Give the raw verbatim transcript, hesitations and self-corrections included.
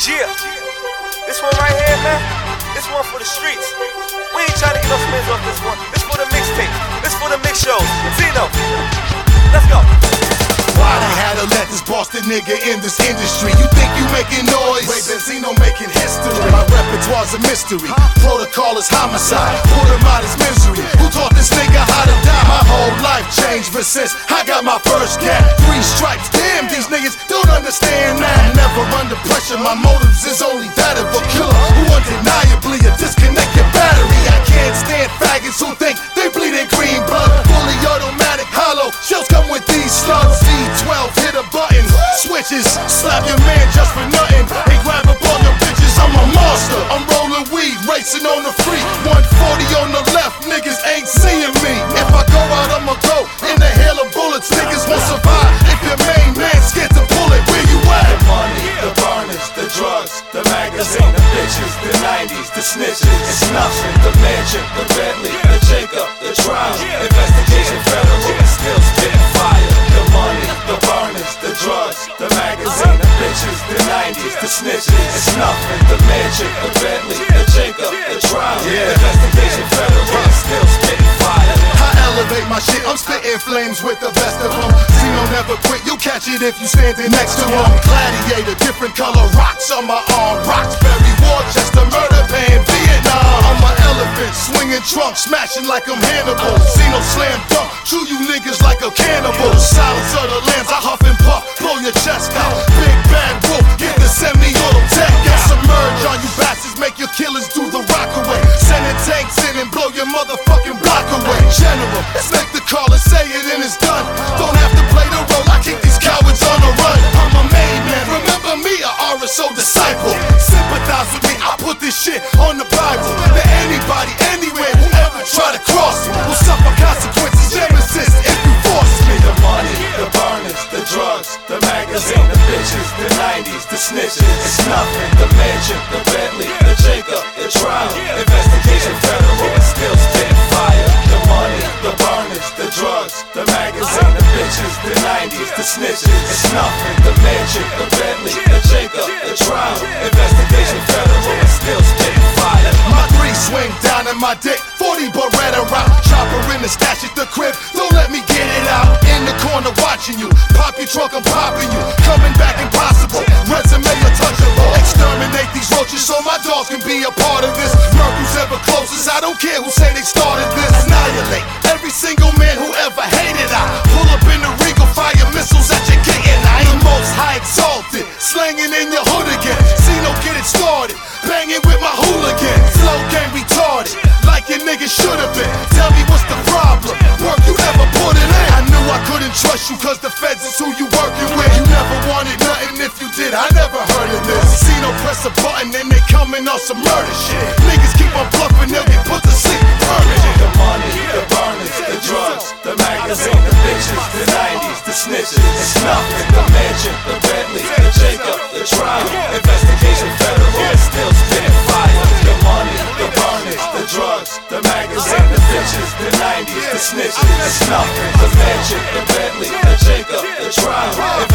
Yeah, this one right here, man, this one for the streets. We ain't trying to get no spins off this one. This for the mixtape, this for the mix shows. Zeno, let's go. Why they had to let this Boston nigga in this industry? You think you making noise? Ray Benzino making history. My repertoire's a mystery. Protocol is homicide. Put him out his misery. Who taught this nigga how to die? My whole life changed ever since I got my first cat. Three stripes, damn, these niggas don't understand that. Never under pressure, my motives is only that of a killer who undeniably will disconnect your battery. I can't stand faggots who think they bleeding green blood. Fully automatic, hollow, shells come with these slugs. V twelve, hit a button, switches, slap your man just for nothing. Hey, grab up all your bitches, I'm a monster. I'm rolling weed, racing on the free. one forty on the left, niggas ain't seeing me. If I go out, I'ma go in the hail of bullets. Niggas won't survive if your main man's scared to pull it. Where you at? The money, the burners, the drugs, the magazine, the bitches, the nineties, the snitches, it's nothing. The mansion, the Bentley, the Jacob, the trial, investigation federal, still spitting fire. The money, the burners, the drugs, the magazine, the bitches, the nineties, the snitches, it's nothing. The mansion, the Bentley, the Jacob, the trial, investigation federal, still spitting fire. I elevate my shit, I'm spitting flames with the best of them. Zeno never quit, you catch it if you standing next to him. Gladiator, different color rocks on my arm. Roxbury, Worcester, murder band, Vietnam. I'm an elephant, swinging trunk, smashing like I'm Hannibal. Zeno slam dunk, chew you niggas like a cannibal. Silence of the lambs, I huff and puff, blow your chest out. Big bad wolf, get the semi-auto tech out. Submerge on you bastards, make your killers do the rock away. Sending tanks in and blow your motherfucking block away. General, let's make the call and say it and it's done. Don't have to play the role, I keep these cowards on the run. I'm a made man, remember me, a R S O disciple. Sympathize with me, I put this shit on the Bible. That anybody, anywhere, whoever try to cross me will suffer consequences, nemesis, if you force me. The money, the burners, the drugs, the magazine, the bitches, the nineties, the snitches, it's nothing. The mansion, the Bentley, the Jacob, the trial, investigation federal, still spitting fire. The money, the burners, the drugs, the magazine, the bitches, the nineties, the snitches, it's nothing. The mansion, the Bentley, the Jacob, the trial, investigation federal, still spitting fire. My three swing down in my dick, forty Beretta route. Chopper in the stash at the crib, don't let me get it out. In the corner watching you, pop your trunk, I'm popping you. Coming back impossible, resume untouchable. Exterminate these roaches so my dogs can be a part of this. Murk who's ever closest, I don't care who say they started this. Annihilate every single man who ever hated. I pull up in the Regal, fire missiles at your gate, and I am most high exalted, slanging in your hood again. Zeno get it started, banging with my hooligan. Slow game retarded, like your nigga should've been. Tell me what's the problem, work you never put it in. I knew I couldn't trust you cause the feds is who you working with. You never wanted nothing, if you did, I never heard of this. Zeno press a button and they coming on some murder shit. Niggas keep on bluffing, they'll get put to sleep permanent. The money, the burners, the drugs, the magazine, the bitches, the nineties, the snitches, it's nothing. The mansion, the Bentley, the Jacob, the trial, investigation federal, still spitting fire. The money, the burners, the drugs, the magazine, the bitches, the nineties, the snitches, it's nothing. The mansion, the Bentley, the Jacob, the trial,